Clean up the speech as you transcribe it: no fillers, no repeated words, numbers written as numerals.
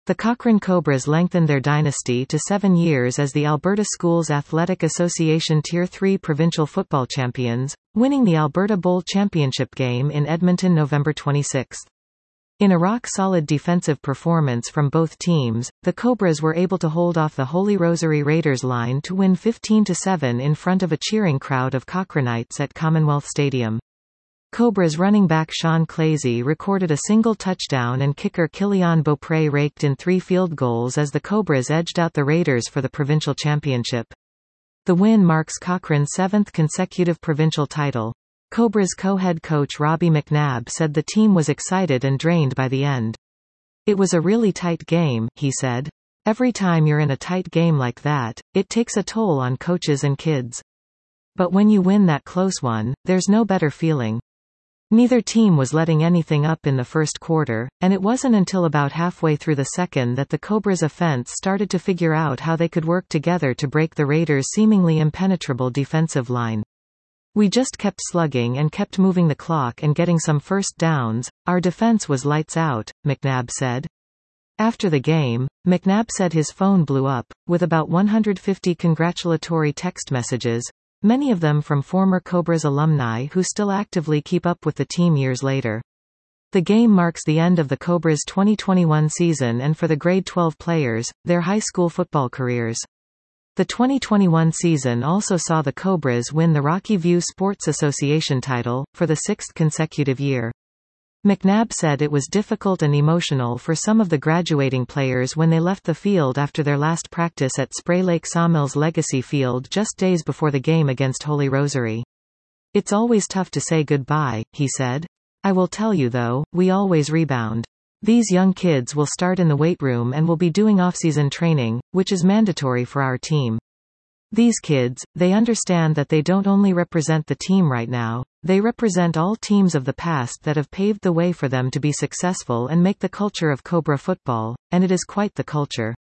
The Cochrane Cobras lengthened their dynasty to 7 years as the Alberta Schools Athletic Association Tier 3 provincial football champions, winning the Alberta Bowl championship game in Edmonton November 26. In a rock-solid defensive performance from both teams, the Cobras were able to hold off the Holy Rosary Raiders line to win 15-7 in front of a cheering crowd of Cochranites at Commonwealth Stadium. Cobras running back Sean Clazy recorded a single touchdown and kicker Kilian Beaupre raked in 3 field goals as the Cobras edged out the Raiders for the provincial championship. The win marks Cochrane's 7th consecutive provincial title. Cobras co-head coach Robbie McNabb said the team was excited and drained by the end. "It was a really tight game," he said. "Every time you're in a tight game like that, it takes a toll on coaches and kids. But when you win that close one, there's no better feeling." Neither team was letting anything up in the first quarter, and it wasn't until about halfway through the second that the Cobras' offense started to figure out how they could work together to break the Raiders' seemingly impenetrable defensive line. "We just kept slugging and kept moving the clock and getting some first downs. Our defense was lights out," McNabb said. After the game, McNabb said his phone blew up, with about 150 congratulatory text messages, many of them from former Cobras alumni who still actively keep up with the team years later. The game marks the end of the Cobras' 2021 season and for the grade 12 players, their high school football careers. The 2021 season also saw the Cobras win the Rocky View Sports Association title, for the 6th consecutive year. McNabb said it was difficult and emotional for some of the graduating players when they left the field after their last practice at Spray Lake Sawmills Legacy Field just days before the game against Holy Rosary. "It's always tough to say goodbye," he said. "I will tell you though, we always rebound. These young kids will start in the weight room and will be doing off-season training, which is mandatory for our team. These kids, they understand that they don't only represent the team right now, they represent all teams of the past that have paved the way for them to be successful and make the culture of Cobra football, and it is quite the culture."